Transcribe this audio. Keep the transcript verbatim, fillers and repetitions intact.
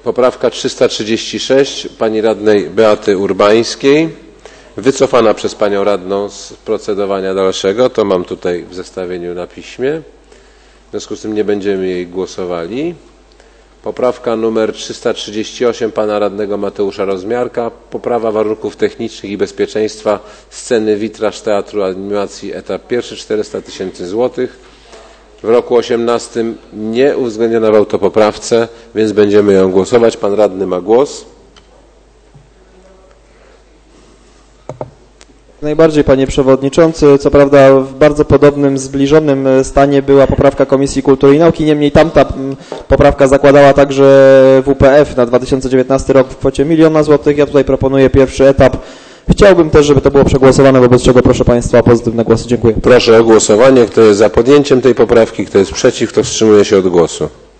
Poprawka trzysta trzydzieści sześć pani radnej Beaty Urbańskiej, wycofana przez panią radną z procedowania dalszego, to mam tutaj w zestawieniu na piśmie, w związku z tym nie będziemy jej głosowali. Poprawka numer trzysta trzydzieści osiem pana radnego Mateusza Rozmiarka, poprawa warunków technicznych i bezpieczeństwa sceny witraż Teatru Animacji, etap pierwszy, czterysta tysięcy złotych. W roku osiemnastym nie uwzględniona w autopoprawce, więc będziemy ją głosować. Pan radny ma głos. Najbardziej, panie przewodniczący. Co prawda w bardzo podobnym, zbliżonym stanie była poprawka Komisji Kultury i Nauki, niemniej tamta poprawka zakładała także W P F na dwa tysiące dziewiętnasty rok w kwocie miliona złotych. Ja tutaj proponuję pierwszy etap. Chciałbym też, żeby to było przegłosowane, wobec czego proszę państwa o pozytywne głosy. Dziękuję. Proszę o głosowanie. Kto jest za podjęciem tej poprawki, kto jest przeciw, kto wstrzymuje się od głosu.